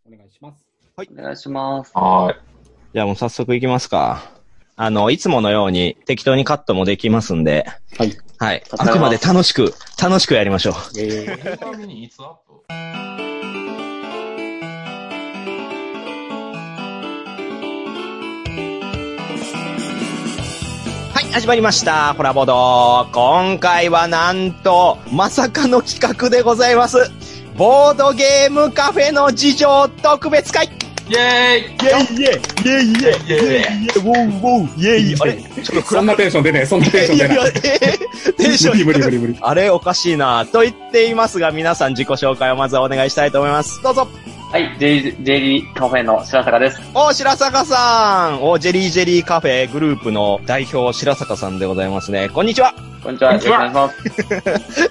お願いします。 はい。お願いします。 はい。 じゃあもう早速いきますか。いつものように適当にカットもできますんで。 はい。 はい。あくまで楽しくやりましょう。 ちなみにいつアップ？ はい、始まりました。ホラボド。今回はなんと、まさかの企画でございます。ボードゲームカフェの事情特別会。 イェーイイェイイェイイェイイェイイェイイェイウォーウォーイェイ。あれちょっとそんなテンション出ねえ、そんなテンション出ない。 テンション無理。 あれおかしいなと言っていますが、皆さん自己紹介をまずはお願いしたいと思います。どうぞ。 はい、J リーカフェの白坂です。 白坂さん。ジェリーカフェグループの代表白坂さんでございますね。こんにちは。 こんにちは。よろしくお願いします。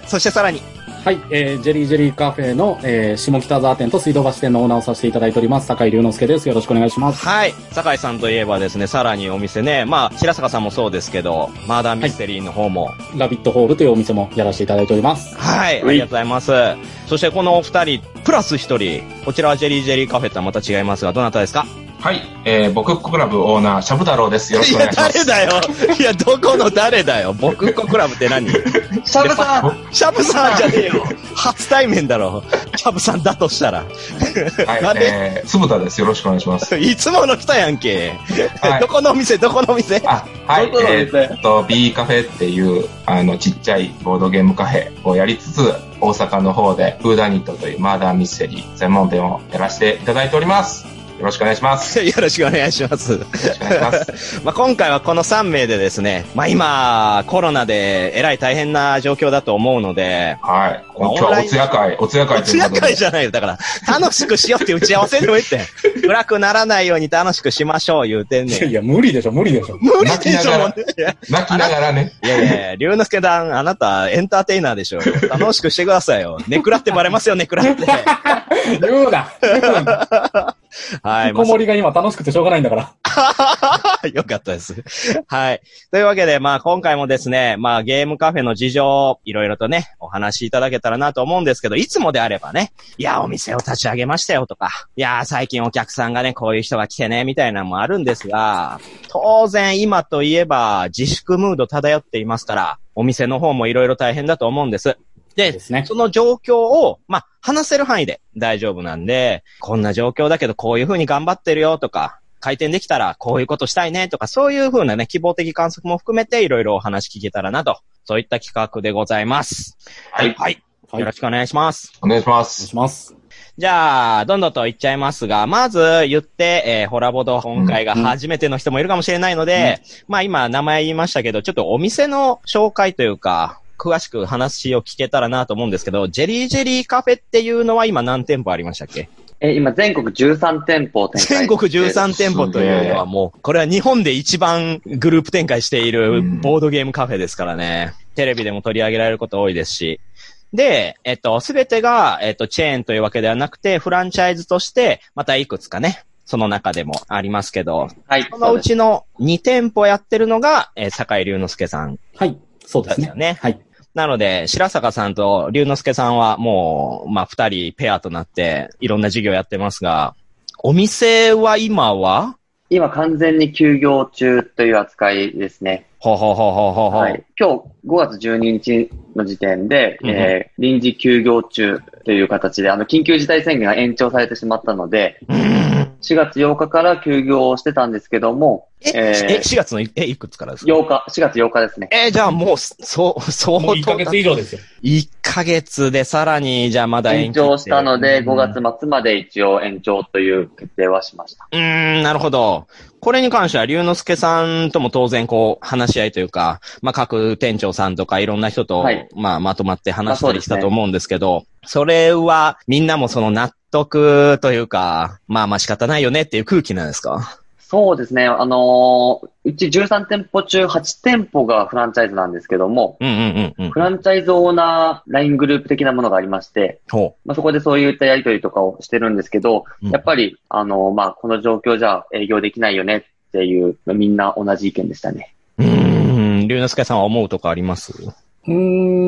そしてさらに。 はい、ジェリーカフェの、下北沢店と水道橋店のオーナーをさせていただいております、坂井龍之介です。よろしくお願いします。 はい。坂井さんといえばですね、さらにお店ね、まあ、白坂さんもそうですけど、マーダーミステリーの方も、 はい、ラビットホールというお店もやらせていただいております。 はい。ありがとうございます。そしてこのお二人、プラス一人、こちらはジェリーカフェとはまた違いますが、どなたですか？ はい、僕っ子クラブオーナー、シャブ太郎です。よろしくお願いします。 いや、誰だよ。いや、どこの誰だよ。僕っ子クラブって何？ シャブさんシャブさんじゃねえよ。初対面だろ。シャブさんだとしたら。 はい、つぶたです。よろしくお願いします。 いつもの人やんけ。はい、どこのお店あ、はい、B カフェっていう、ちっちゃいボードゲームカフェをやりつつ、大阪の方で、フーダニットというマーダーミステリー専門店をやらせていただいております。よろしくお願いします。 よろしくお願いします。よろしくお願いします。まあ今回はこの3名でですね、まあ今、コロナでえらい大変な状況だと思うので、 はい。今日はおつや会ということで。 おつや会じゃないよ。だから、楽しくしようって打ち合わせでも言って、暗くならないように楽しくしましょう言うてんねん。 いや、無理でしょ。 無理でしょ。 泣きながらね。 いや、龍之介さん、あなたエンターテイナーでしょ。楽しくしてくださいよ。ネクラってバレますよ、ネクラって。 言うな。 はい。 引きこもりが今楽しくてしょうがないんだから。 よかったです。はい。というわけで、まあ今回もですね、まあゲームカフェの事情、いろいろとね、お話しいただけたらなと思うんですけど、いつもであればね、いや、お店を立ち上げましたよとか、いや、最近お客さんがね、こういう人が来てね、みたいなのもあるんですが、当然今といえば自粛ムード漂っていますから、お店の方もいろいろ大変だと思うんです。で、その状況を、まあ、話せる範囲で大丈夫なんで、こんな状況だけどこういう風に頑張ってるよとか、開店できたらこういうことしたいねとか、そういう風なね、希望的観測も含めていろいろお話聞けたらなと、そういった企画でございます。 はい。 はい。よろしくお願いします。 お願いします。 お願いします。 じゃあ、どんどんと言っちゃいますが、まず言って、ホラボド今回が初めての人もいるかもしれないので、まあ今名前言いましたけど、ちょっとお店の紹介というか、詳しく話を聞けたらなと思うんですけど、ジェリーカフェっていうのは今何店舗ありましたっけ？ 今全国13店舗展開。 全国13店舗というのはもう、これは日本で一番グループ展開しているボードゲームカフェですからね。テレビでも取り上げられること多いですし。で、すべてが、チェーンというわけではなくて、フランチャイズとして、またいくつかね、その中でもありますけど、 はい。 そのうちの2店舗やってるのが、坂井龍之介さん。 はい。そうですね。 ですよね。 はい。 なので、白坂さんと龍之介さんはもう、まあ、二人ペアとなって、いろんな事業やってますが、お店は今完全に休業中という扱いですね。はい。今日5月12日の時点で、臨時休業中という形で、緊急事態宣言が延長されてしまったので、4月8日から休業をしてたんですけども、 4月のいくつからですか？ 4月8日ですね。 じゃあもう、相当。 1ヶ月以上ですよ。 1ヶ月でさらに、じゃあまだ延長したので、5月末まで一応延長という決定はしました。 なるほど。これに関しては、龍之介さんとも当然こう、話し合いというか、まあ、各店長さんとかいろんな人と、まあ、まとまって話したりしたと思うんですけど、それは、みんなもその納得というか、まあ仕方ないよねっていう空気なんですか？ そうですね。うち13店舗中8店舗がフランチャイズなんですけども、フランチャイズオーナー LINE グループ的なものがありまして、まあ、そこでそういったやりとりとかをしてるんですけど、やっぱり、まあ、この状況じゃ営業できないよねっていう、みんな同じ意見でしたね。 龍之介さんは思うとかあります？ いや、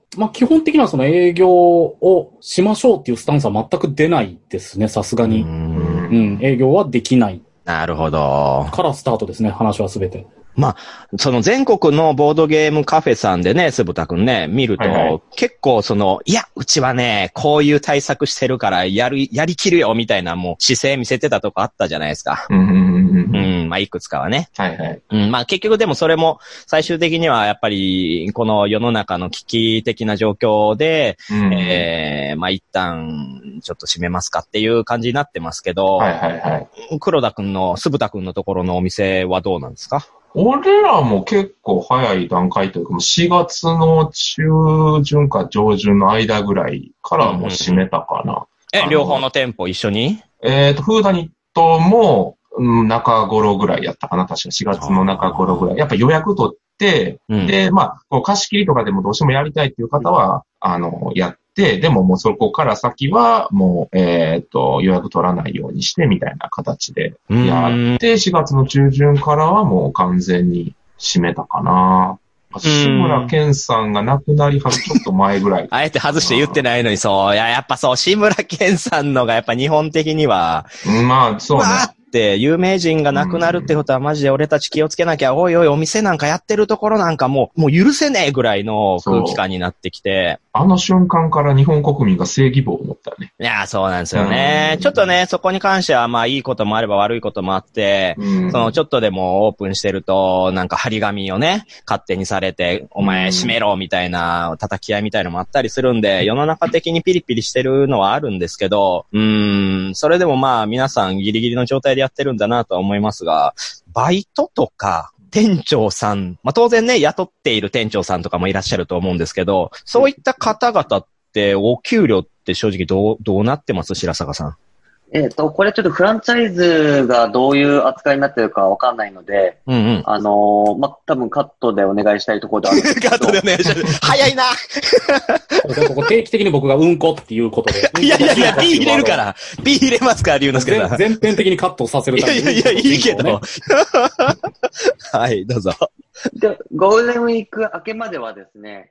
まあ、基本的にはその営業をしましょうっていうスタンスは全く出ないですね、さすがに。営業はできない。 なるほど。 からスタートですね、話はすべて。 まあ、その全国のボードゲームカフェさんでね、鈴田くんね、見ると、結構いや、うちはね、こういう対策してるからやりきるよ、みたいなもう姿勢見せてたとこあったじゃないですか。まあ、いくつかはね。まあ、結局でもそれも、最終的にはやっぱり、この世の中の危機的な状況で、まあ、一旦、ちょっと閉めますかっていう感じになってますけど、黒田くんの、鈴田くんのところのお店はどうなんですか？ 俺らも結構早い段階というか、もう4月の中旬か上旬の間ぐらいからもう閉めたかな。 両方の店舗一緒に？ フーダニットも中頃ぐらいやったかな。確か4月の中頃ぐらい。やっぱ予約取って、で、まあ、こう貸し切りとかでもどうしてもやりたいっていう方は、やって、でももうそこから先はもう、予約取らないようにしてみたいな形でやって、4月の中旬からはもう完全に閉めたかな。志村けんさんが亡くなりはるちょっと前ぐらい。 あえて外して言ってないのに、そう。いや、やっぱそう、志村けんさんのがやっぱ日本的には、 まあ、そうね。 って有名人が亡くなるってことはマジで俺たち気をつけなきゃ、おいおいお店なんかやってるところなんかもう許せねえぐらいの空気感になってきて。あの瞬間から日本国民が正義棒を持ったね。 いや、そうなんですよね。ちょっとね、そこに関してはまあいいこともあれば悪いこともあって、ちょっとでもオープンしてると、なんか張り紙をね、勝手にされて、お前閉めろみたいな叩き合いみたいのもあったりするんで、世の中的にピリピリしてるのはあるんですけど、それでもまあ皆さんギリギリの状態でやってるんだなとは思いますが、バイトとか、店長さん、まあ、当然ね、雇っている店長さんとかもいらっしゃると思うんですけど、そういった方々ってお給料って正直どうなってます？白坂さん。 これちょっとフランチャイズがどういう扱いになってるかわかんないので、まあ、多分カットでお願いしたいところであるんですけど。 カットでお願いしたい。早いなここ定期的に僕がうんこっていうことで。 いや、P 入れるから。P 入れますから、龍之介さん。 全編的にカットさせるために。 いや、いいけど。はい、どうぞ。 で、ゴールデンウィーク明けまではですね、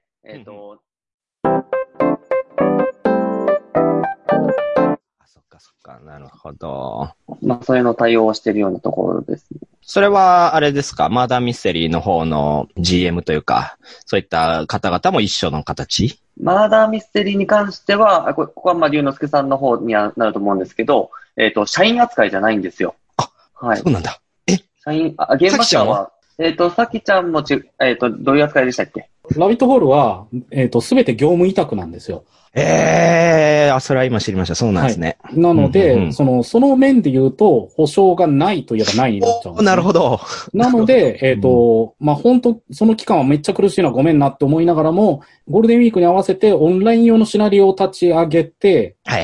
そっか、なるほど。 まあ、それの対応をしているようなところですね。 それは、あれですか、マーダーミステリーの方の GM というか、そういった方々も一緒の形？ マーダーミステリーに関しては、ここはまあ、龍之介さんの方にはなると思うんですけど、社員扱いじゃないんですよ。 あ、はい。そうなんだ。 社員、現場社は、さきちゃんもどういう扱いでしたっけ？ ラビットホールは、すべて業務委託なんですよ。 それは今知りました。そうなんですね。 はい、なので、その面で言うと、保証がないといえばないになっちゃうんです、ね。 なるほど。 なので、まあ、本当その期間はめっちゃ苦しいのはごめんなって思いながらも、ゴールデンウィークに合わせてオンライン用のシナリオを立ち上げて、 はい。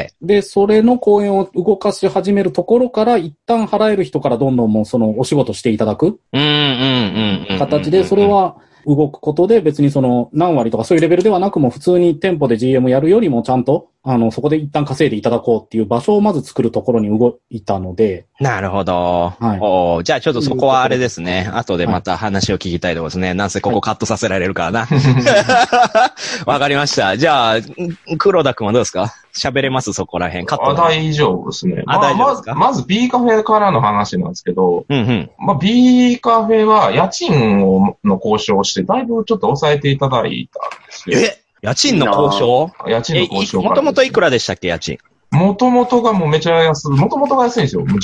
で、それの公演を動かし始めるところから、一旦払える人からどんどんもうお仕事していただく。形で、それは、動くことで別に何割とかそういうレベルではなくも普通に店舗で GM やるよりもちゃんとそこで一旦稼いでいただこうっていう場所をまず作るところに動いたので。 なるほど。はい。じゃあちょっとそこはあれですね。後でまた話を聞きたいところですね。なんせここカットさせられるからな。わかりました。じゃあ、黒田くんはどうですか？喋れますそこら辺。カット。 大丈夫ですね。 大丈夫ですか？ まず B カフェからの話なんですけど、まあ B カフェは家賃の交渉をして、だいぶちょっと抑えていただいたんですよ。 家賃の交渉？ 家賃の交渉もともといくらでしたっけ、家賃？ もともとがもうめちゃ安い。もともとが安いんですよ。もう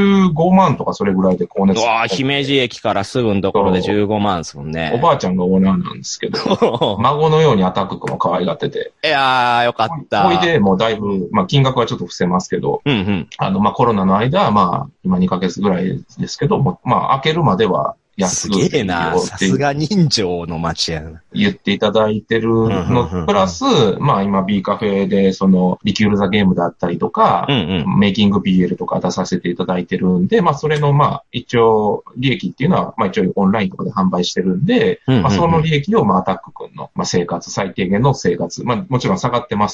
15万とかそれぐらいで光熱。 うわぁ、姫路駅からすぐのところで15万ですもんね。 おばあちゃんがオーナーなんですけど、孫のようにアタック君も可愛がってて。 いやー、よかった。 ほいで、もうだいぶ、まあ金額はちょっと伏せますけど、まあコロナの間、まあ今2ヶ月ぐらいですけど、まあ開けるまでは、 すげえな。さすが人情の街やな。 言っていただいてるの、プラス、まあ今 B カフェでリキュールザゲームだったりとか、メイキング BL とか出させていただいてるんで、まあそれのまあ一応利益っていうのは、まあ一応オンラインとかで販売してるんで、まあその利益をまあアタック君の、まあ生活、最低限の生活、まあもちろん下がってますけど、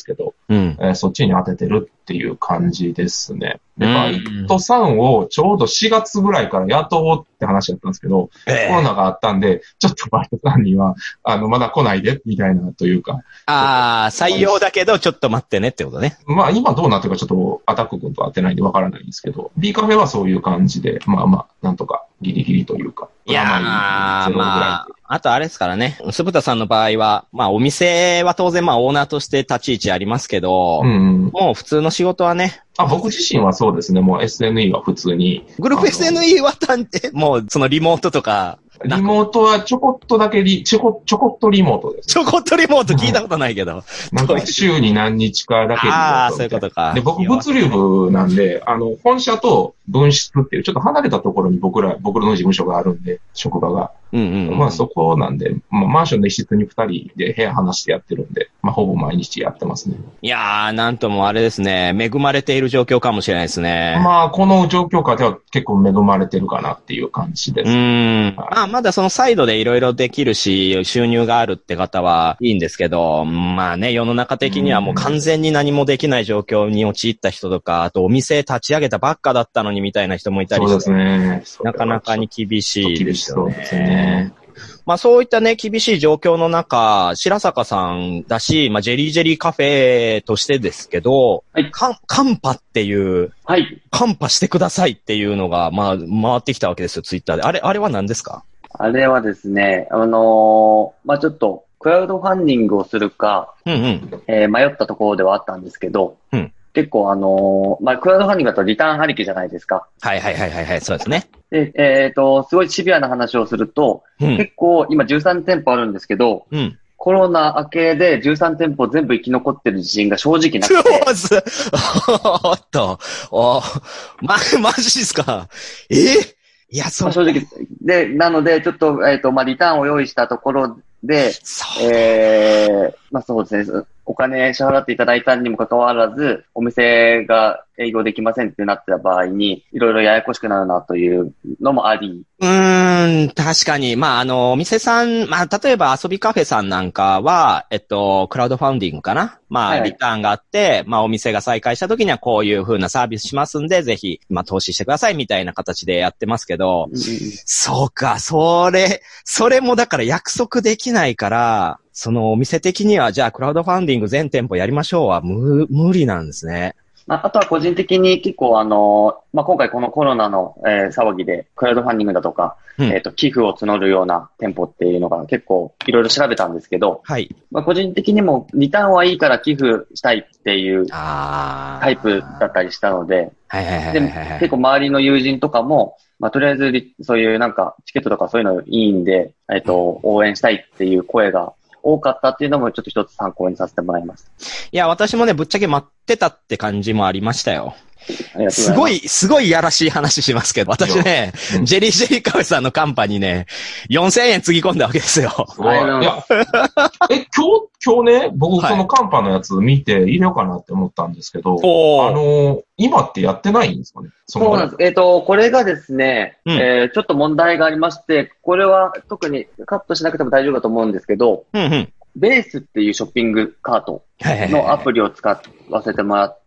そっちに当ててるっていう感じですね。で、バイトさんをちょうど4月ぐらいから雇おうって話だったんですけど、コロナがあったんで、ちょっとバイトさんには、まだ来ないで、みたいなというか。 採用だけど、ちょっと待ってねってことね。 まあ、今どうなってるかちょっと、アタック君と会ってないんでわからないんですけど、B カフェはそういう感じで、まあ、なんとか、ギリギリというか。 いやー、まあ、あとあれですからね。酢豚さんの場合は、まあ、お店は当然まあ、オーナーとして立ち位置ありますけど、もう普通の仕事はね。 僕自身はそうですね。もう SNE は普通に。 グループ SNE はもうそのリモートとか。 リモートはちょこっとだけちょこっとリモートです。 ちょこっとリモート聞いたことないけど。 なんか週に何日かだけリモート。 そういうことか。 で、僕物流部なんで、本社と分室っていうちょっと離れたところに僕の事務所があるんで、職場が。まあそこなんで、まあマンションの一室に2人で部屋離してやってるんで、まあほぼ毎日やってますね。 いやー、なんともあれですね、恵まれている状況かもしれないですね。 まあこの状況下では結構恵まれてるかなっていう感じです。 まあまだそのサイドでいろいろできるし、収入があるって方はいいんですけど、まあね、世の中的にはもう完全に何もできない状況に陥った人とか、あとお店立ち上げたばっかだったのにみたいな人もいたりして。 そうですね。 なかなかに厳しいですよね。 そうですね。 まあそういったね、厳しい状況の中、白坂さんだし、まあジェリーカフェとしてですけど、カンパっていう、カンパしてくださいっていうのが、まあ回ってきたわけですよ、ツイッターで。あれは何ですか？ あれはですね、まあちょっと、クラウドファンディングをするか、迷ったところではあったんですけど、結構まあ、クラウドファンディングだとリターンありきじゃないですか。 そうですね。 で、すごいシビアな話をすると、結構今13店舗あるんですけど、コロナ明けで13店舗全部生き残ってる自信が正直なくて。 おっと、マジですか？いや、そう。 正直。で、なので、ちょっと、まあ、リターンを用意したところで、まあ、そうですね。お金支払っていただいたにもかかわらず、お店が営業できませんってなってた場合に、いろいろややこしくなるなというのもあり。 確かに。まあ、お店さん、まあ、例えば遊びカフェさんなんかは、クラウドファンディングかな？まあ、リターンがあって、まあ、お店が再開した時にはこういう風なサービスしますんで、ぜひ、まあ、投資してくださいみたいな形でやってますけど、そうか、それもだから約束できないから、そのお店的には、じゃあ、クラウドファンディング全店舗やりましょうは、無理なんですね。 あとは個人的に結構まあ、今回このコロナの、騒ぎで、クラウドファンディングだとか、寄付を募るような店舗っていうのが結構いろいろ調べたんですけど、まあ、個人的にもリターンはいいから寄付したいっていうタイプだったりしたので、で結構周りの友人とかも、まあ、とりあえずそういうなんかチケットとかそういうのいいんで、応援したいっていう声が多かったっていうのもちょっと一つ参考にさせてもらいました。 いや、私もね、ぶっちゃけ待ってたって感じもありましたよ。すごいいやらしい話しますけど、私ね、ジェリーカフェさんのカンパにね、4000円つぎ込んだわけですよ。 いや、今日ね、僕そのカンパのやつ見て入れようかなって思ったんですけど、今ってやってないんですかね？ そうなんです。これがですね、ちょっと問題がありまして、これは特にカットしなくても大丈夫だと思うんですけど、ベースっていうショッピングカートのアプリを使わせてもらって、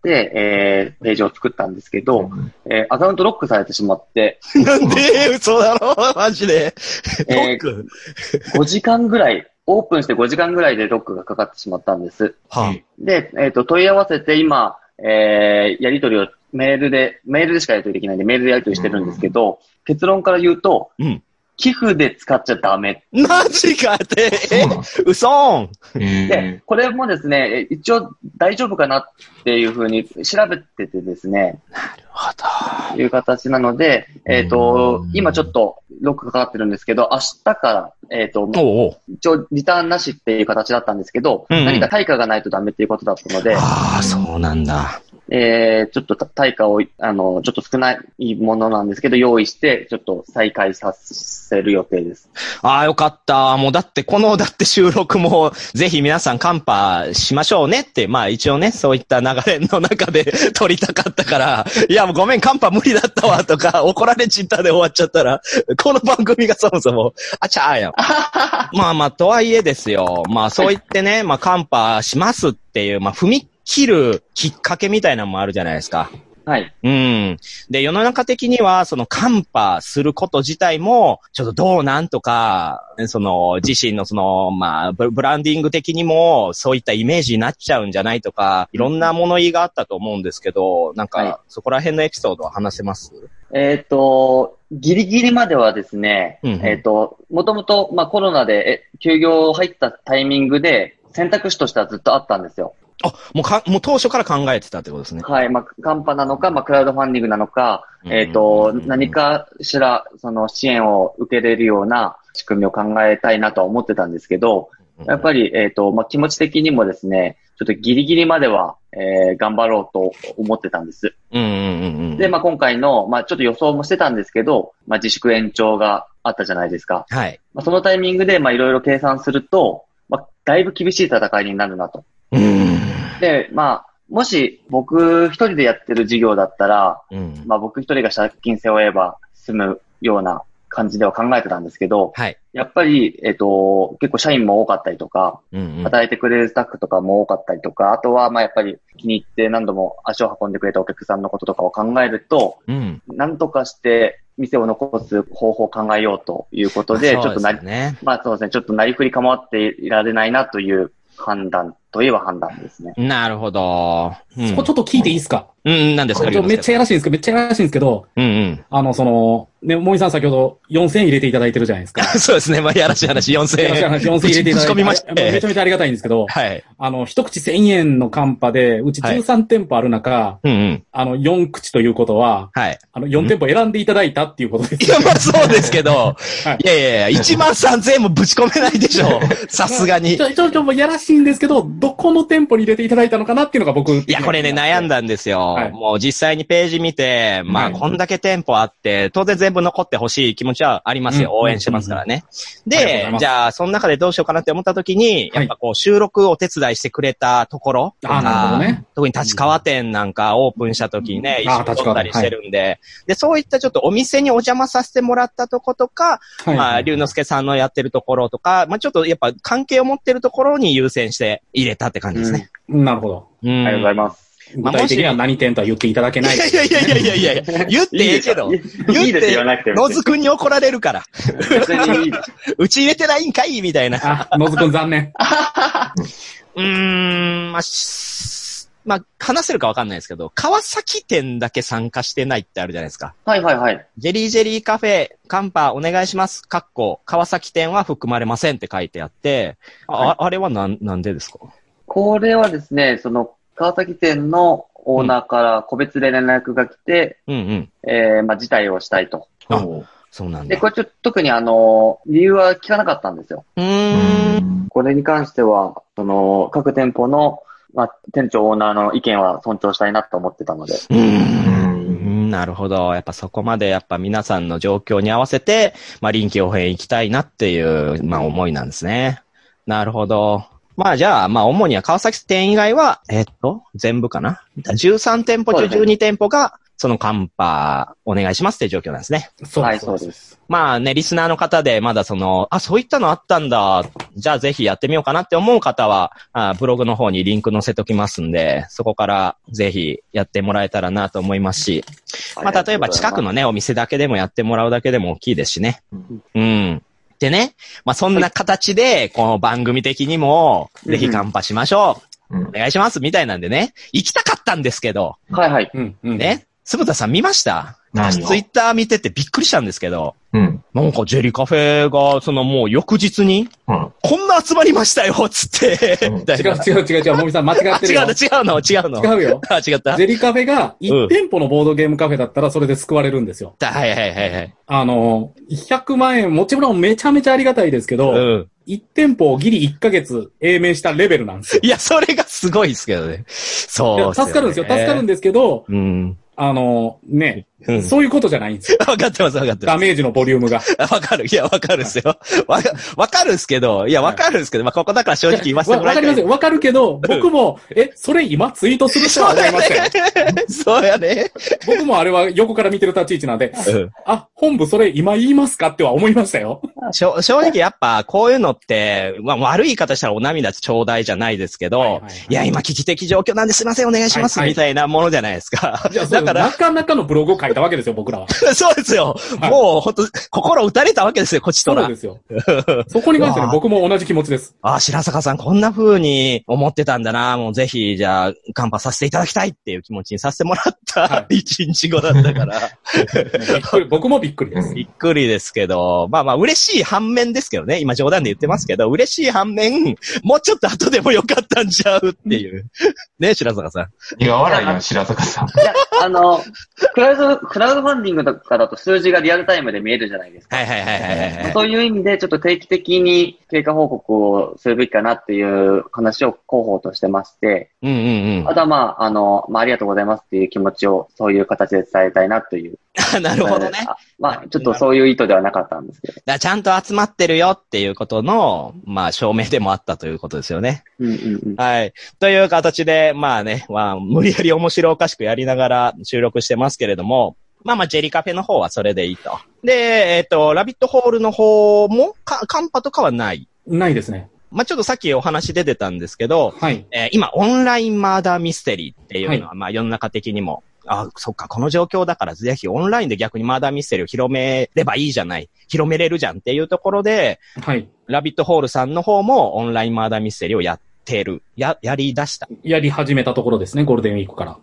ページを作ったんですけど、アカウントロックされてしまって。 なんで嘘だろマジで。 5時間ぐらい、オープンして5時間ぐらいでロックがかかってしまったんです。で、問い合わせて今、やり取りをメールでしかやり取りできないんで、メールでやり取りしてるんですけど、結論から言うと、寄付で使っちゃダメ。 マジかって、嘘ーん。 で、これもですね、一応大丈夫かなっていうふうに調べててですね。 なるほど。 いう形なので、今ちょっとロックかかってるんですけど、明日から、一応リターンなしっていう形だったんですけど、何か対価がないとダメっていうことだったので。 そうなんだ。 ちょっと対価を、ちょっと少ないものなんですけど、用意して、ちょっと再開させる予定です。 よかった。もうだって収録も、ぜひ皆さんカンパしましょうねって、まあ一応ね、そういった流れの中で撮りたかったから、いやもうごめん、カンパ無理だったわとか、怒られちったで終わっちゃったら、この番組がそもそも、あちゃーや。まあとはいえですよ。まあそう言ってね、まあカンパしますっていう、まあ踏みきるきっかけみたいなのもあるじゃないですか。 はい。 うん。で、世の中的には、カンパすること自体も、ちょっとどうなんとか、自身のまあ、ブランディング的にも、そういったイメージになっちゃうんじゃないとか、いろんな物言いがあったと思うんですけど、なんか、そこら辺のエピソードは話せます？ ギリギリまではですね、もともと、まあ、コロナで、休業入ったタイミングで、選択肢としてはずっとあったんですよ。 あ、もう当初から考えてたってことですね。 はい。まあ、カンパなのか、まあ、クラウドファンディングなのか、何かしら、支援を受けれるような仕組みを考えたいなとは思ってたんですけど、やっぱり、まあ、気持ち的にもですね、ちょっとギリギリまでは、頑張ろうと思ってたんです。で、まあ、今回の、まあ、ちょっと予想もしてたんですけど、まあ、自粛延長があったじゃないですか。 はい。 まあ、そのタイミングで、まあ、いろいろ計算すると、まあ、だいぶ厳しい戦いになるなと。で、まあ、もし僕一人でやってる事業だったら、まあ僕一人が借金背負えば済むような感じでは考えてたんですけど、 はい。 やっぱり、結構社員も多かったりとか、働いてくれるスタッフとかも多かったりとか、あとはまあやっぱり気に入って何度も足を運んでくれたお客さんのこととかを考えると、なんとかして店を残す方法を考えようということで、ちょっとまあそうですね、ちょっとなりふり構っていられないなという判断といえば判断ですね。 なるほど。 そこちょっと聞いていいですか？ 何ですか？ めっちゃやらしいんですけど、ね、もみさん先ほど4000円入れていただいてるじゃないですか。 そうですね。まあ、やらしい話、4000円。 4000円入れていただいて。 仕込みました。 めちゃめちゃありがたいんですけど、 はい。 一口1000円のカンパで、うち13店舗ある中、4口ということは、 はい。 4店舗選んでいただいたっていうことです。 いや、まあそうですけど、いや、13000円もぶち込めないでしょ。さすがに。 もうやらしいんですけど、どこの店舗に入れていただいたのかなっていうのが僕。いや、これね、悩んだんですよ。もう実際にページ見て、まあ、こんだけ店舗あって、当然全部残ってほしい気持ちはありますよ。応援してますからね。で、じゃあ、その中でどうしようかなって思った時に、やっぱこう、収録お手伝いしてくれたところとか、特に立川店なんかオープンした時にね、一緒に撮ったりしてるんで、で、そういったちょっとお店にお邪魔させてもらったとことか、まあ、龍之介さんのやってるところとか、まあ、ちょっとやっぱ関係を持ってるところに優先して入れたって感じですね。 なるほど。 ありがとうございます。 具体的には何店とは言っていただけない。 いや、言っていいけど。 いいですよ、なくて。 野津くんに怒られるから。うち入れてないんかいみたいな。 野津くん残念。 まあ、話せるかわかんないですけど、川崎店だけ参加してないってあるじゃないですか。 はい。 ジェリーカフェ、カンパお願いします。川崎店は含まれませんって書いてあって、あれはなんでですか？ これはですね、川崎店のオーナーから個別で連絡が来て、まあ、辞退をしたいと。 そうなんだ。 で、これ特に理由は聞かなかったんですよ。これに関しては、各店舗の、まあ、店長オーナーの意見は尊重したいなと思ってたので。 なるほど。やっぱそこまでやっぱ皆さんの状況に合わせて、まあ、臨機応変行きたいなっていう、まあ、思いなんですね。なるほど。まあじゃあ、まあ主には川崎店以外は、全部かな ?13 店舗中12店舗が、そのカンパお願いしますっていう状況なんですね。 そうです。 まあね、リスナーの方でまだそういったのあったんだ。じゃあぜひやってみようかなって思う方は、ブログの方にリンク載せときますんで、そこからぜひやってもらえたらなと思いますし、まあ例えば近くのね、お店だけでもやってもらうだけでも大きいですしね。でね、まあそんな形で、この番組的にも、ぜひカンパしましょう。お願いします。みたいなんでね、行きたかったんですけど。ね。つぶたさん見ました？ツイッター見ててびっくりしたんですけど。なんかジェリカフェが、もう翌日に、こんな集まりましたよつって。 違う。もみさん間違ってるよ。 違うの。 違うよ。 違った。 ジェリカフェが1店舗のボードゲームカフェだったらそれで救われるんですよ。 はい。 100万円、もちろんめちゃめちゃありがたいですけど、1店舗をギリ1ヶ月永命したレベルなんですよ。 いや、それがすごいですけどね。そう。 助かるんですよ。助かるんですけど、そういうことじゃないんですよ。 わかってます。 ダメージのボリュームが。 わかる。いや、わかるっすよ。わかるっすけど、まあ、ここだから正直言わせてもらいたい。 わかりますよ。わかるけど、僕も、それ今ツイートするとは思いましたよ。 そうやね。 僕もあれは横から見てる立ち位置なんで、本部それ今言いますかっては思いましたよ。 正直やっぱこういうのって、まあ悪い言い方したらお涙ちょうだいじゃないですけど、いや今危機的状況なんですいませんお願いします、みたいなものじゃないですか。 だからなかなかのブログを書いたわけですよ、僕らは。 そうですよ。もう本当心打たれたわけですよ、こっちとら。 そうですよ。そこに関してね、僕も同じ気持ちです。 白坂さんこんな風に思ってたんだな、もうぜひじゃあカンパさせていただきたいっていう気持ちにさせてもらった1日後だったから。 僕もびっくりです。 びっくりですけど、まあ嬉しい反面ですけどね、今冗談で言ってますけど、嬉しい反面、もうちょっと後でもよかったんちゃうっていう。ね、白坂さん。 苦笑いやん、白坂さん。いや、 クラウドファンディングとかだと数字がリアルタイムで見えるじゃないですか。 はい。 そういう意味でちょっと定期的に経過報告をするべきかなっていう話を広報としてまして、あとはありがとうございますっていう気持ちをそういう形で伝えたいなという。 なるほどね。 ちょっとそういう意図ではなかったんですけど。 ちゃんと集まってるよっていうことの、証明でもあったということですよね。はい。という形で、無理やり面白おかしくやりながら収録してますけれども、ジェリカフェの方はそれでいいと。で、ラビットホールの方も、カンパとかはない？ ないですね。 ちょっとさっきお話出てたんですけど、 はい。 今、オンラインマーダーミステリーっていうのは、世の中的にも、そっか、この状況だからぜひオンラインで逆にマーダーミステリーを広めればいいじゃない。広めれるじゃんっていうところで、 はい。 ラビットホールさんの方もオンラインマーダーミステリーをやり出した。 やり始めたところですね、ゴールデンウィークから。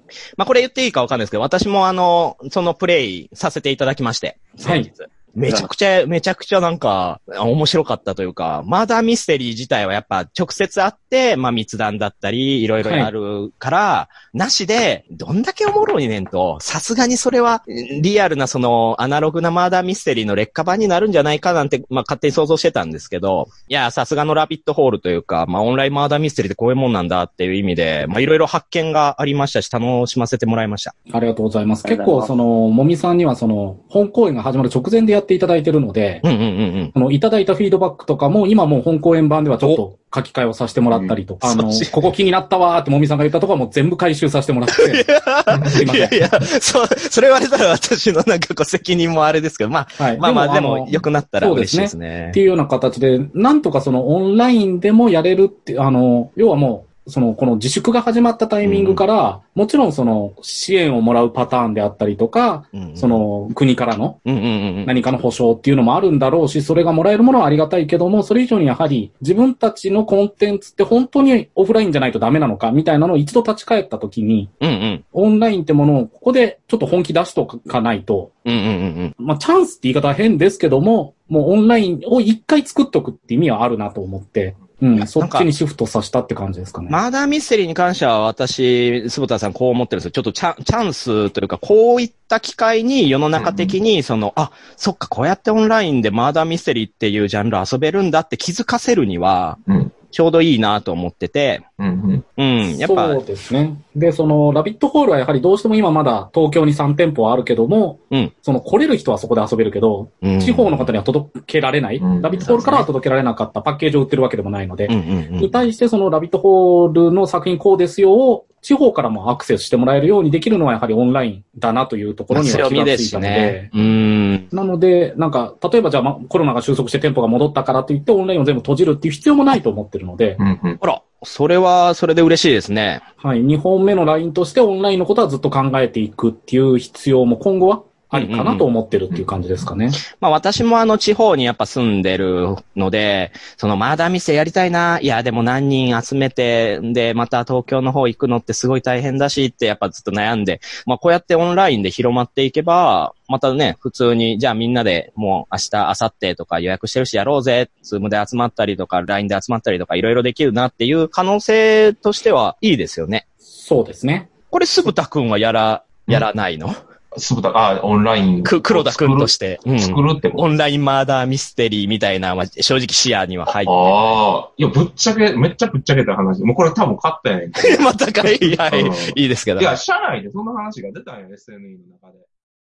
これ言っていいかわかんないですけど、私もそのプレイさせていただきまして、先日。はい。めちゃくちゃなんか、面白かったというか、マーダーミステリー自体はやっぱ直接会って、密談だったり、いろいろやるから、なしで、どんだけおもろいねんと、さすがにそれは、リアルなアナログなマーダーミステリーの劣化版になるんじゃないかなんて、勝手に想像してたんですけど、いや、さすがのラビットホールというか、オンラインマーダーミステリーってこういうもんなんだっていう意味で、いろいろ発見がありましたし、楽しませてもらいました。 ありがとうございます。結構もみさんには本公演が始まる直前でやっていただいてるので、いただいたフィードバックとかも、今もう本公演版ではちょっと書き換えをさせてもらったりとか、ここ気になったわーってもみさんが言ったところはもう全部回収させてもらって。すいません。 いや、それ言われたら私の責任もあれですけど、でも良くなったら嬉しいですね。 っていうような形で、なんとかオンラインでもやれるって、要はもう、この自粛が始まったタイミングから、もちろん支援をもらうパターンであったりとか、国からの何かの保証っていうのもあるんだろうし、それがもらえるものはありがたいけども、それ以上にやはり自分たちのコンテンツって本当にオフラインじゃないとダメなのかみたいなのを一度立ち返った時に、オンラインってものをここでちょっと本気出しとかないと、チャンスって言い方は変ですけども、もうオンラインを一回作っとくって意味はあるなと思って、そっちにシフトさせたって感じですかね。 マーダーミステリーに関しては私、坪田さんこう思ってるんですよ。ちょっとチャンスというか、こういった機会に世の中的にそっか、こうやってオンラインでマーダーミステリーっていうジャンル遊べるんだって気づかせるには、ちょうどいいなと思ってて、やっぱ。 そうですね。で、ラビットホールはやはりどうしても今まだ東京に3店舗はあるけども、来れる人はそこで遊べるけど、地方の方には届けられない、ラビットホールからは届けられなかったパッケージを売ってるわけでもないので、に対してラビットホールの作品こうですよを地方からもアクセスしてもらえるようにできるのはやはりオンラインだなというところには気がついたので、なので、例えばじゃあコロナが収束して店舗が戻ったからといってオンラインを全部閉じるっていう必要もないと思ってるので、 あら、それはそれで嬉しいですね。 はい。2本目のラインとしてオンラインのことはずっと考えていくっていう必要も今後はありかなと思ってるっていう感じですかね。 私も地方にやっぱ住んでるので、マーダーミスやりたいな。いや、でも何人集めて、で、また東京の方行くのってすごい大変だしってやっぱずっと悩んで、こうやってオンラインで広まっていけば、またね、普通に、じゃあみんなでもう明日、明後日とか予約してるしやろうぜ、ズームで集まったりとか、LINE で集まったりとかいろいろできるなっていう可能性としてはいいですよね。 そうですね。 これ、すぶたくんはやらないの？ オンライン。 黒田くんとして。 作るってオンラインマーダーミステリーみたいな、正直視野には入って。 いや、めっちゃぶっちゃけた話。もうこれ多分勝ったやねん。 またかい、はい、いいですけど。 いや、社内でそんな話が出たんよ、SNE の中で。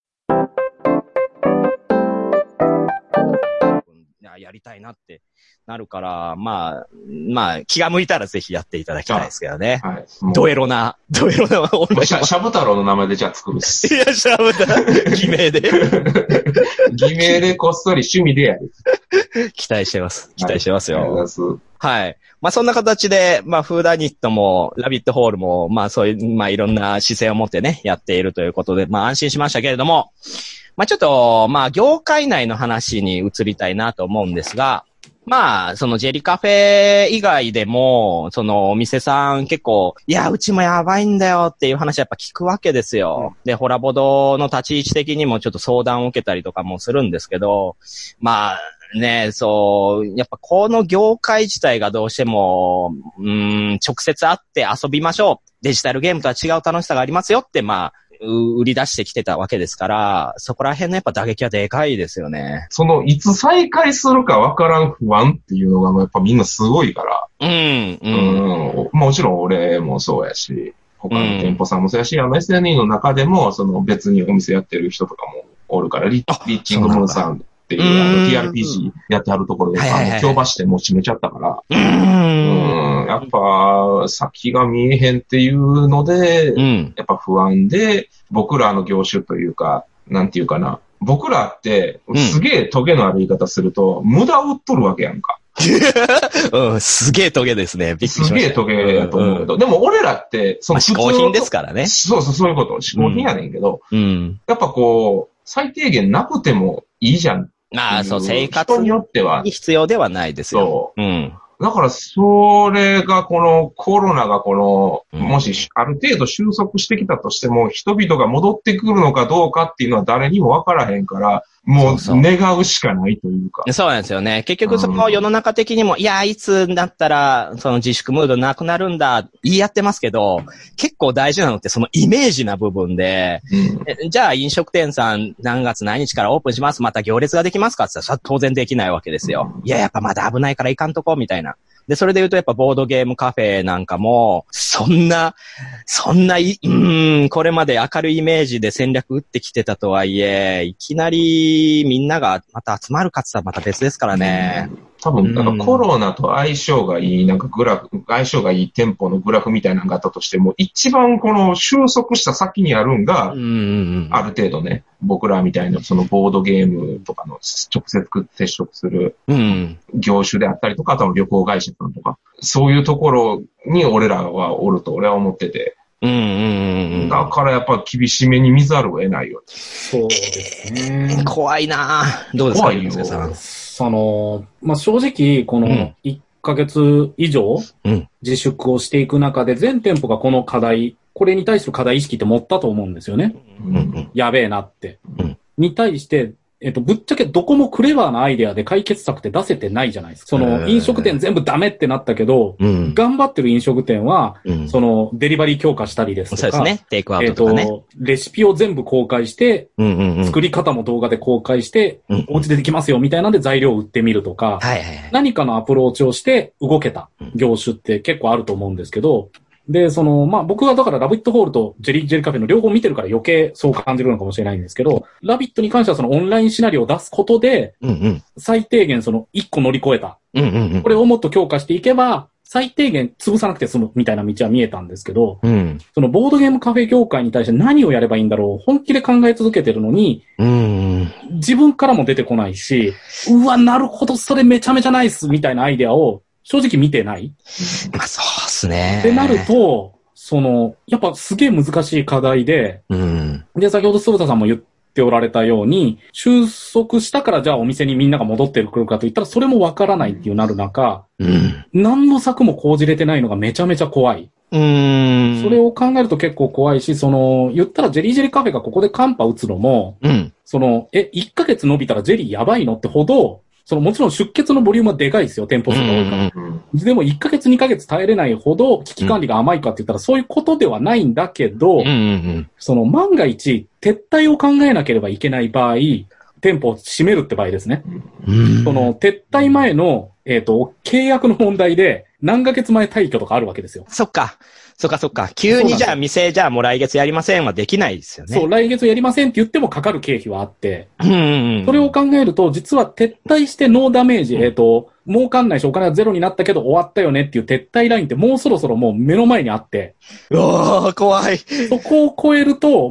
やりたいなってなるから、気が向いたらぜひやっていただきたいですけどね。はい。ドエロなオンライン。 シャブ太郎の名前でじゃあ作るっす。 いや、シャブ太郎、偽名で。 偽名でこっそり趣味でやる。 期待してます。期待してますよ。 ありがとうございます。 はい。まあそんな形で、まあフーダニットも、ラビットホールも、まあそういう、まあいろんな姿勢を持ってね、やっているということで、まあ安心しましたけれども、まあちょっと、まあ業界内の話に移りたいなと思うんですが、まあ、そのジェリカフェ以外でも、そのお店さん結構、いや、うちもやばいんだよっていう話やっぱ聞くわけですよ。で、ホラボドの立ち位置的にもちょっと相談を受けたりとかもするんですけど、まあ、ね、そう、やっぱこの業界自体がどうしても、直接会って遊びましょう。デジタルゲームとは違う楽しさがありますよって、まあ、売り出してきてたわけですから、そこら辺のやっぱ打撃はでかいですよね。 いつ再開するかわからん不安っていうのがやっぱみんなすごいから。もちろん俺もそうやし、他の店舗さんもそうやし、SNE の中でも、別にお店やってる人とかもおるから、リッチングムーンさんっていう、TRPG やってあるところで、京橋店も閉めちゃったから、やっぱ、先が見えへんっていうので、やっぱ不安で、僕らの業種というか、なんていうかな、僕らって、すげえトゲのある言い方すると、無駄を売っとるわけやんか。 すげえトゲですね。びっくりしました。 すげえトゲやと思うけど、でも俺らって、 嗜好品ですからね。 そういうこと。嗜好品やねんけど、やっぱ最低限なくてもいいじゃん。 そう、生活によっては必要ではないですよ。 そう。だから、それがコロナがもしある程度収束してきたとしても、人々が戻ってくるのかどうかっていうのは誰にもわからへんから、もう願うしかないというか。 そうなんですよね。結局世の中的にも、いや、いつになったら、自粛ムードなくなるんだ、言い合ってますけど、結構大事なのってイメージな部分で、じゃあ飲食店さん何月何日からオープンします、また行列ができますかって言ったら、当然できないわけですよ。いや、やっぱまだ危ないから行かんとこ、みたいな。で、それで言うとやっぱボードゲームカフェなんかも、そんな、これまで明るいイメージで戦略打ってきてたとはいえ、いきなりみんながまた集まるかつたらまた別ですからね。 多分、コロナと相性がいい、相性がいい店舗のグラフみたいなのがあったとしても、一番収束した先にあるんが、ある程度ね、僕らみたいなボードゲームとかの直接接触する業種であったりとか、あとは旅行会社さんとか、そういうところに俺らはおると俺は思ってて、だからやっぱ厳しめに見ざるを得ないよ。 そうですね。 怖いなぁ。どうですか、ゆうせいさん。 正直、この1ヶ月以上、自粛をしていく中で、全店舗がこの課題、これに対する課題意識って持ったと思うんですよね。やべえなって。に対して、ぶっちゃけどこもクレバーなアイデアで解決策って出せてないじゃないですか。飲食店全部ダメってなったけど、頑張ってる飲食店は、デリバリー強化したりですとか、 そうですね。テイクアウトとかね。 レシピを全部公開して、作り方も動画で公開して、お家でできますよみたいなんで材料を売ってみるとか、何かのアプローチをして動けた業種って結構あると思うんですけど、で、僕がだからラビットホールとジェリカフェの両方見てるから余計そう感じるのかもしれないんですけど、ラビットに関してはオンラインシナリオを出すことで、最低限1個乗り越えた。これをもっと強化していけば、最低限潰さなくて済むみたいな道は見えたんですけど、ボードゲームカフェ業界に対して何をやればいいんだろう、本気で考え続けてるのに、自分からも出てこないし、うわ、なるほど、それめちゃめちゃナイスみたいなアイデアを正直見てない。 まあそうっすね。 ってなると、やっぱすげえ難しい課題で、で、先ほど鈴田さんも言っておられたように、収束したからじゃあお店にみんなが戻ってくるかといったら、それもわからないっていうなる中、何の策も講じれてないのがめちゃめちゃ怖い。それを考えると結構怖いし、言ったらジェリーカフェがここでカンパ打つのも、1ヶ月伸びたらジェリーやばいのってほど、もちろん出血のボリュームはでかいですよ、店舗数が多いから。でも1ヶ月2ヶ月耐えれないほど危機管理が甘いかって言ったらそういうことではないんだけど、万が一撤退を考えなければいけない場合、店舗を閉めるって場合ですね。撤退前の、契約の問題で何ヶ月前退去とかあるわけですよ。 そっか。急にじゃあ店じゃあもう来月やりませんはできないですよね。 そう、来月やりませんって言ってもかかる経費はあって。それを考えると、実は撤退してノーダメージ、儲かんないしお金はゼロになったけど終わったよねっていう撤退ラインってもうそろそろもう目の前にあって。 うわー、怖い。 そこを超えると、もう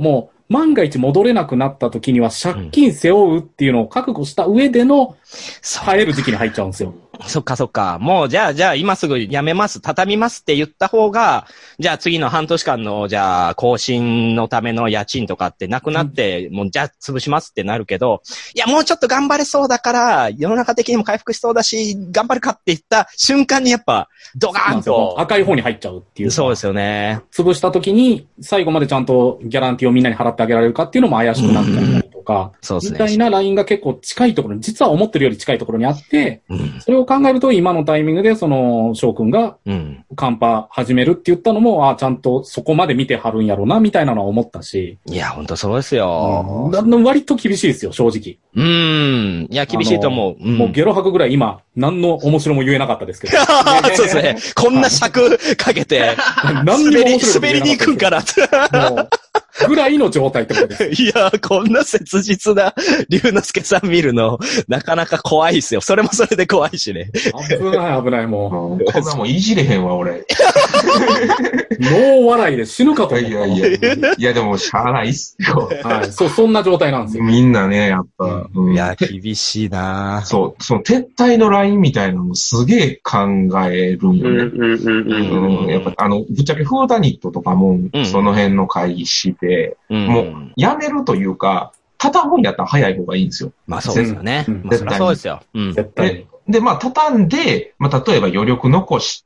万が一戻れなくなった時には借金背負うっていうのを覚悟した上での、耐える時期に入っちゃうんですよ。 そっかそっか。もうじゃあ今すぐやめます、畳みますって言った方が、じゃあ次の半年間の、じゃあ更新のための家賃とかってなくなって、もうじゃあ潰しますってなるけど、いやもうちょっと頑張れそうだから、世の中的にも回復しそうだし、頑張るかって言った瞬間にやっぱ、ドカーンと。 赤い方に入っちゃうっていう。 そうですよね。 潰した時に、最後までちゃんとギャランティーをみんなに払ってあげられるかっていうのも怪しくなっちゃったりとか、 そうですね。 みたいなラインが結構近いところに、実は思ってるより近いところにあって、それを考えると今のタイミングで翔くんが、カンパ始めるって言ったのも、ちゃんとそこまで見てはるんやろうな、みたいなのは思ったし。 いや、ほんとそうですよ。 割と厳しいですよ、正直。 いや、厳しいと思う。 もうゲロ吐くぐらい今、何の面白も言えなかったですけど。 そうですね。こんな尺かけて、滑りに行くんかなって。 ぐらいの状態ってことです。 いや、こんな切実な龍之介さん見るの、なかなか怖いですよ。それもそれで怖いしね。 危ない、もう。こんなもんいじれへんわ、俺。 脳笑いで死ぬかと思った。 いや、でも、しゃあないっすよ。 はい。そんな状態なんですよ。 みんなね、やっぱ。 いや、厳しいなそう、その撤退のラインみたいなのもすげえ考えるんよね。やっぱ、ぶっちゃけフーダニットとかも、その辺の会議して、もう、やめるというか、畳むんやったら早い方がいいんですよ。 まあそうですよね。絶対そうですよ。 絶対。 で、まあ、畳んで、まあ、例えば余力残して、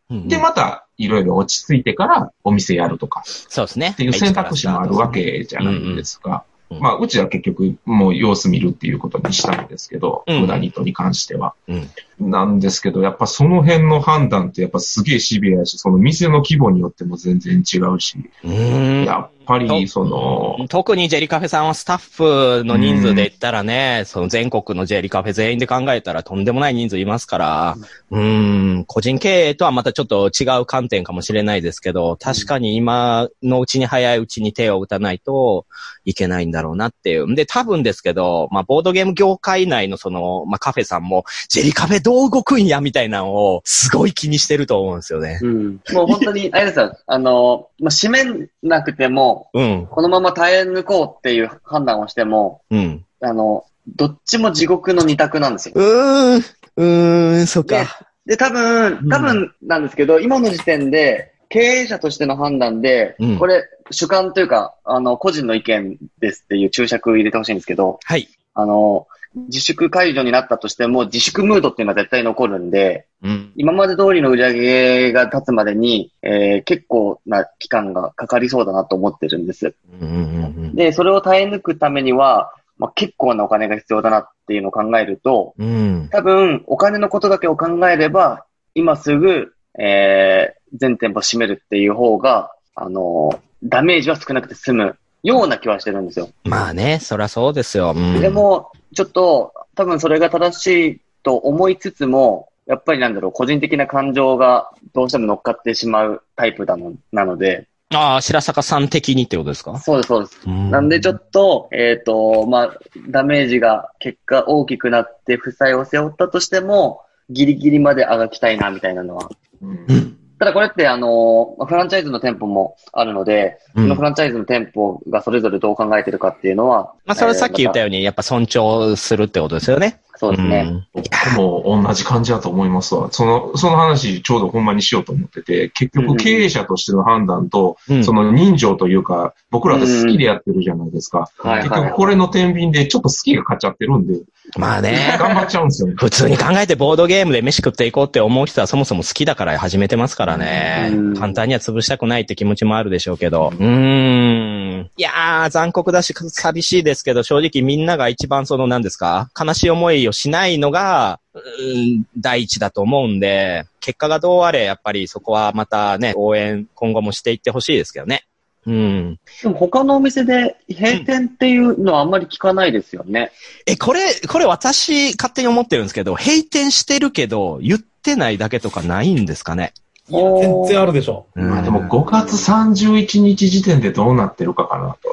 で、また、いろいろ落ち着いてからお店やるとか。 そうですね。 っていう選択肢もあるわけじゃないですか。まあ、うちは結局、もう様子見るっていうことにしたんですけど、フーダニットに関しては。なんですけど、やっぱその辺の判断ってやっぱすげえシビアやし、その店の規模によっても全然違うし。やっぱり、 特にジェリカフェさんはスタッフの人数で言ったらね、その全国のジェリカフェ全員で考えたらとんでもない人数いますから、個人経営とはまたちょっと違う観点かもしれないですけど、確かに今のうちに早いうちに手を打たないといけないんだろうなっていう。で、多分ですけど、まあ、ボードゲーム業界内のまあ、カフェさんも、ジェリカフェどう動くんやみたいなのを、すごい気にしてると思うんですよね。 もう本当に、あれですよ、まあ、閉めなくても、このまま耐え抜こうっていう判断をしても、どっちも地獄の二択なんですよ。 そうか。 で、多分なんですけど、今の時点で、経営者としての判断で、これ、主観というか、個人の意見ですっていう注釈入れてほしいんですけど、 はい。 自粛解除になったとしても、自粛ムードっていうのは絶対残るんで、今まで通りの売り上げが立つまでに、結構な期間がかかりそうだなと思ってるんです。で、それを耐え抜くためには、まあ、結構なお金が必要だなっていうのを考えると、多分、お金のことだけを考えれば、今すぐ、全店舗閉めるっていう方が、ダメージは少なくて済むような気はしてるんですよ。 まあね、そりゃそうですよ。 でも、ちょっと、多分それが正しいと思いつつも、やっぱり個人的な感情がどうしても乗っかってしまうタイプなので。 白坂さん的にってことですか？ そうです、そうです。なんでちょっと、まあ、ダメージが結果大きくなって負債を背負ったとしても、ギリギリまであがきたいな、みたいなのは。ただこれってフランチャイズの店舗もあるので、そのフランチャイズの店舗がそれぞれどう考えてるかっていうのは。 まあそれさっき言ったように、やっぱ尊重するってことですよね。 そうですね。 僕も同じ感じだと思いますわ。その話ちょうどほんまにしようと思ってて、結局経営者としての判断と、その人情というか、僕らが好きでやってるじゃないですか。結局これの天秤でちょっと好きが勝っちゃってるんで。 まあね。 頑張っちゃうんですよね。 普通に考えてボードゲームで飯食っていこうって思う人はそもそも好きだから始めてますからね。簡単には潰したくないって気持ちもあるでしょうけど。いやー、残酷だし寂しいですけど、正直みんなが一番何ですか？悲しい思いをしないのが、第一だと思うんで、結果がどうあれ、やっぱりそこはまたね、応援今後もしていってほしいですけどね。でも他のお店で閉店っていうのはあんまり聞かないですよね。 これ私勝手に思ってるんですけど、閉店してるけど言ってないだけとかないんですかね。 いや、全然あるでしょ。 まあでも5月31日時点でどうなってるかかなとは。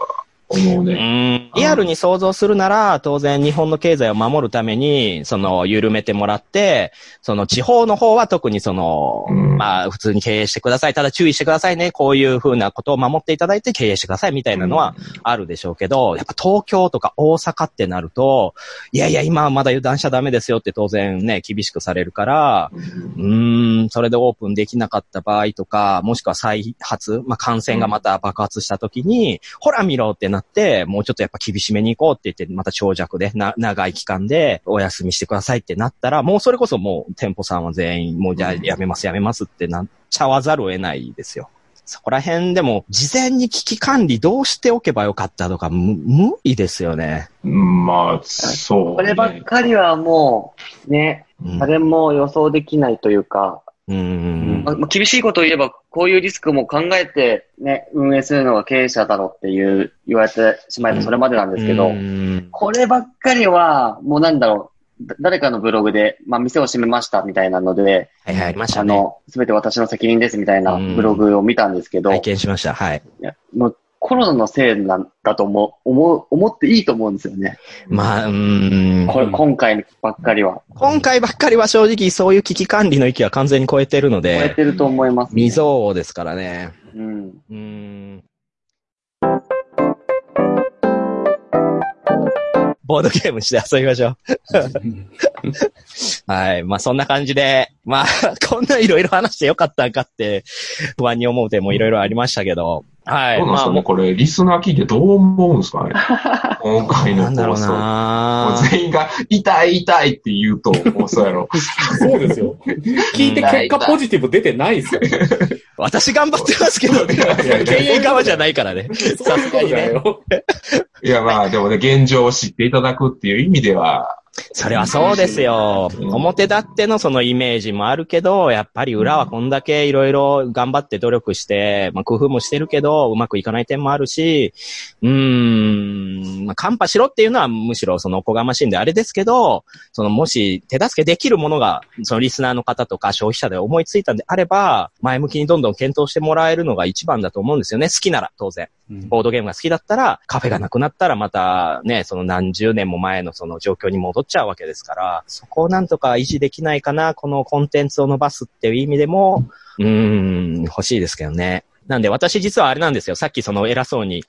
思うね。 リアルに想像するなら、当然日本の経済を守るために、緩めてもらって、地方の方は特にまあ、普通に経営してください。ただ注意してくださいね。こういう風なことを守っていただいて経営してくださいみたいなのはあるでしょうけど、やっぱ東京とか大阪ってなると、いやいや、今はまだ油断しちゃダメですよって当然ね、厳しくされるから、それでオープンできなかった場合とか、もしくは再発、まあ、感染がまた爆発した時に、ほら見ろってなって、もうちょっとやっぱ厳しめに行こうって言って、また長尺で、長い期間でお休みしてくださいってなったら、もうそれこそもう店舗さんは全員、もうじゃあやめますってなっちゃわざるを得ないですよ。そこら辺でも、事前に危機管理どうしておけばよかったとか、無理ですよね。 まあ、そう、ね。 こればっかりはもう、ね、誰も予想できないというか、厳しいことを言えば、こういうリスクも考えてね、運営するのが経営者だろうって言われてしまえばそれまでなんですけど、こればっかりは、もうなんだろう、誰かのブログで、まあ、店を閉めましたみたいなので、 はいはい、ありましたね。 すべて私の責任ですみたいなブログを見たんですけど、 拝見しました。はい。 いやもうコロナのせいなんだと思っていいと思うんですよね。 まあ、 今回ばっかりは。 今回ばっかりは正直そういう危機管理の域は完全に超えてるので。 超えてると思います、 ね。未曾有ですからね。ボードゲームして遊びましょう。はい。まあそんな感じで、まあこんないろいろ話してよかったんかって不安に思う点もいろいろありましたけど。はい。 そうなんですかね、まあ、これリスナー聞いてどう思うんですかね今回の放送。 なんだろうなもう全員が痛いって言うと思うそうやろ。 そうですよ。聞いて結果ポジティブ出てないですよ。 私頑張ってますけどね。経営側じゃないからね。さすがにね。 いやまあでもね、現状を知っていただくっていう意味では、 それはそうですよ。表立ってのそのイメージもあるけど、やっぱり裏はこんだけいろいろ頑張って努力して、まあ工夫もしてるけど、うまくいかない点もあるし、まあカンパしろっていうのはむしろそのおこがましいんであれですけど、もし手助けできるものが、そのリスナーの方とか消費者で思いついたんであれば、前向きにどんどん検討してもらえるのが一番だと思うんですよね。好きなら当然。ボードゲームが好きだったら、カフェがなくなったらまたね、その何十年も前のその状況に戻っちゃうわけですから、そこをなんとか維持できないかな、このコンテンツを伸ばすっていう意味でも、欲しいですけどね。なんで私実はあれなんですよ。さっきその偉そうに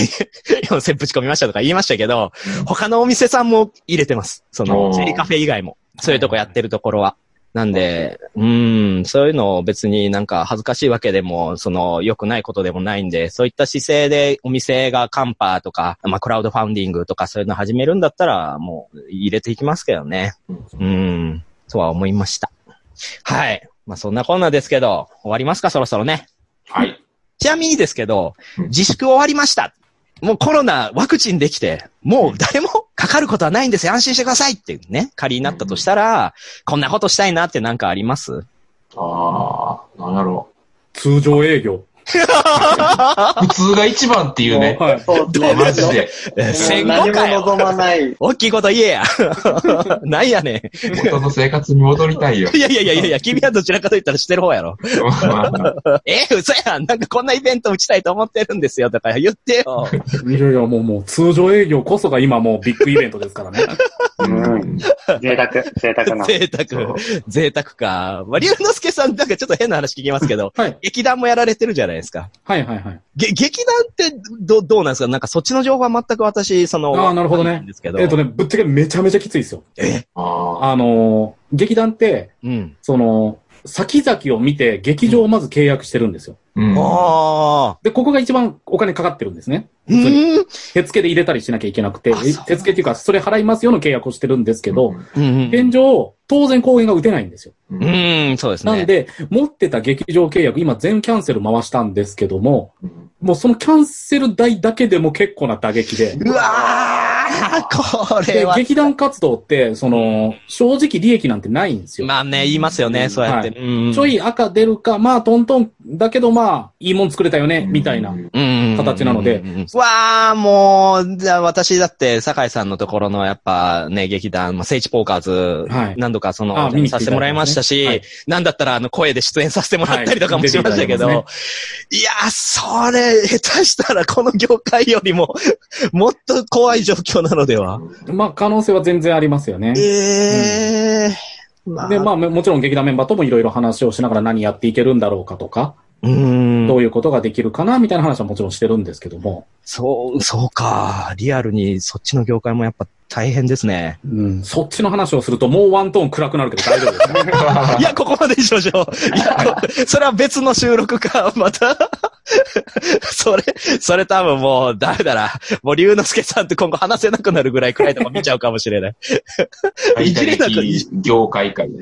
4000ぶち込みましたとか言いましたけど、他のお店さんも入れてます。その、ジェリカフェ以外も。そういうとこやってるところは。なんで、そういうのを別になんか恥ずかしいわけでも、良くないことでもないんで、そういった姿勢でお店がカンパとか、まあ、クラウドファウンディングとかそういうの始めるんだったら、もう入れていきますけどね。とは思いました。はい。まあ、そんなこんなですけど、終わりますか、そろそろね。 はい。 ちなみにですけど、自粛終わりました。もうコロナワクチンできて、もう誰もかかることはないんですよ。安心してくださいってね、仮になったとしたら、こんなことしたいなってなんかあります？ なんだろう。 通常営業。 普通が一番っていうね。 はい。そうですね。 マジで。 戦後かよ。 何も望まない。 大きいこと言えや。なんやねん。 元の生活に戻りたいよ。 いや、君はどちらかと言ったらしてる方やろ。嘘やん。なんかこんなイベント打ちたいと思ってるんですよとか言ってよ。 いやいや、もう通常営業こそが今もうビッグイベントですからね。 贅沢な。 贅沢か。龍之介さんなんかちょっと変な話聞きますけど、はい、劇団もやられてるじゃないですか。 はい。 劇団ってどうなんですか？なんかそっちの情報は全く私、 なるほどね。ぶっちゃけめちゃめちゃきついですよ。劇団って、先々を見て劇場をまず契約してるんですよ。で、ここが一番お金かかってるんですね。手付けで入れたりしなきゃいけなくて、手付けっていうか、それ払いますよの契約をしてるんですけど、現状、当然公演が打てないんですよ。 そうですね。 なんで、持ってた劇場契約、今全キャンセル回したんですけども、もうそのキャンセル代だけでも結構な打撃で。 うわー、これは。 劇団活動って、正直利益なんてないんですよ。 まあね、言いますよね、そうやって。 ちょい赤出るか、まあトントン、だけどまあ、いいもん作れたよね、みたいな。 形なので。 わー、もう、じゃあ私だって、酒井さんのところのやっぱね、劇団、聖地ポーカーズ、何度かさせてもらいましたし、なんだったら声で出演させてもらったりとかもしましたけど、いや、それ、下手したらこの業界よりも、もっと怖い状況なのでは。 まあ、可能性は全然ありますよね。で、まあ、もちろん劇団メンバーともいろいろ話をしながら何やっていけるんだろうかとか、どういうことができるかな、みたいな話はもちろんしてるんですけども。 そうか。リアルにそっちの業界もやっぱ大変ですね。 そっちの話をするともうワントーン暗くなるけど大丈夫ですね。 いや、ここまでにしましょう。いや、それは別の収録か、また。それ多分もうダメだな。もう龍之介さんと今後話せなくなるぐらい暗いとこ見ちゃうかもしれない。 いじれなく業界界で。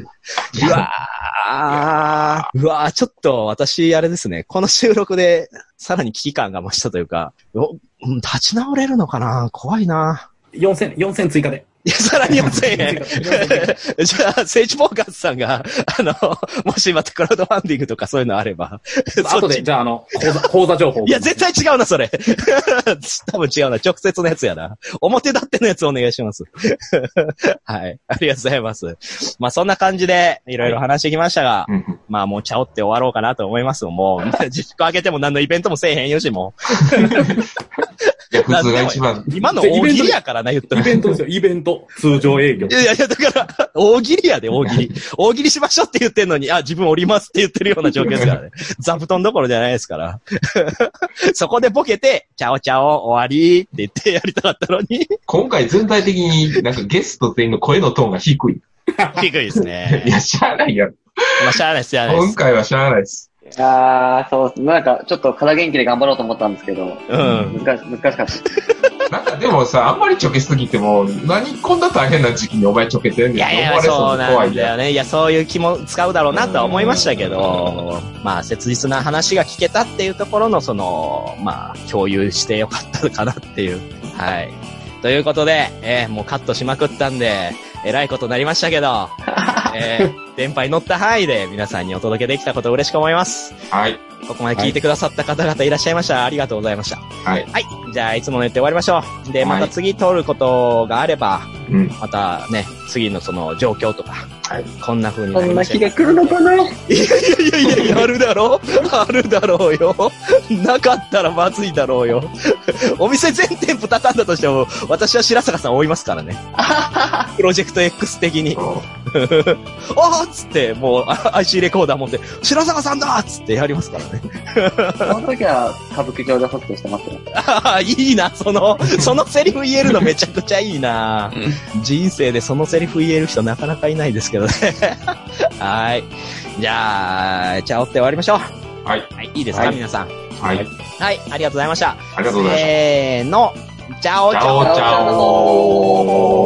うわー、ちょっと私、あれですね。この収録でさらに危機感が増したというか、立ち直れるのかな？怖いな。 4000追加で。 いや、さらに4000円。じゃあ、聖地ポーカーズさんが、もしまたクラウドファンディングとかそういうのあれば。 後で、じゃあ、口座情報。 いや、絶対違うな、それ。多分違うな。直接のやつやな。表立ってのやつお願いします。はい。ありがとうございます。まあ、そんな感じで、いろいろ話してきましたが、まあ、もうちゃおって終わろうかなと思います。もう、自粛開けても何のイベントもせえへんよし、もう。 いや、普通が一番。 今の大喜利やからな、言ったら。 イベントですよ、イベント。通常営業。 いや、だから、大喜利やで、大喜利。大喜利しましょうって言ってんのに、自分おりますって言ってるような状況ですからね。座布団どころじゃないですから。そこでボケて、チャオチャオ終わりって言ってやりたかったのに。 今回全体的になんかゲスト全員の声のトーンが低い。 低いですね。 いや、しゃあないやろ。 まあ、しゃあないです、 今回はしゃあないです。 そうです。なんか、ちょっと肌元気で頑張ろうと思ったんですけど、難しかった。 なんかでもさ、あんまりちょけすぎても、何こんな大変な時期にお前ちょけてんねんって思われそうで怖い。 そうなんだよね。いや、そういう気も使うだろうなとは思いましたけど、まあ、切実な話が聞けたっていうところの、まあ、共有してよかったかなっていう。はい。ということで、もうカットしまくったんで、えらいことになりましたけど、電波に乗った範囲で皆さんにお届けできたことを嬉しく思います。 はい。 ここまで聞いてくださった方々いらっしゃいましたらありがとうございました。 はい。 はい。じゃあ、いつもの言って終わりましょう。で、また次通ることがあれば、またね、次のその状況とか、こんな風になりました。 そんな日が来るのかな？いや、あるだろうよ。なかったらまずいだろうよ。お店全店舗畳んだとしても、私は白坂さん追いますからね。プロジェクト X 的に。あっつって、もう IC レコーダー持って、白坂さんだっつってやりますからね。 その時は歌舞伎町でホストしてますよ。 いいな、そのセリフ言えるのめちゃくちゃいいな。人生でそのセリフ言える人なかなかいないですけどね。はい。じゃあ、チャオって終わりましょう。 はい。 はい、いいですか、皆さん。 はい。 はい、ありがとうございました。 ありがとうございました。 チャオチャオ。 チャオチャオ。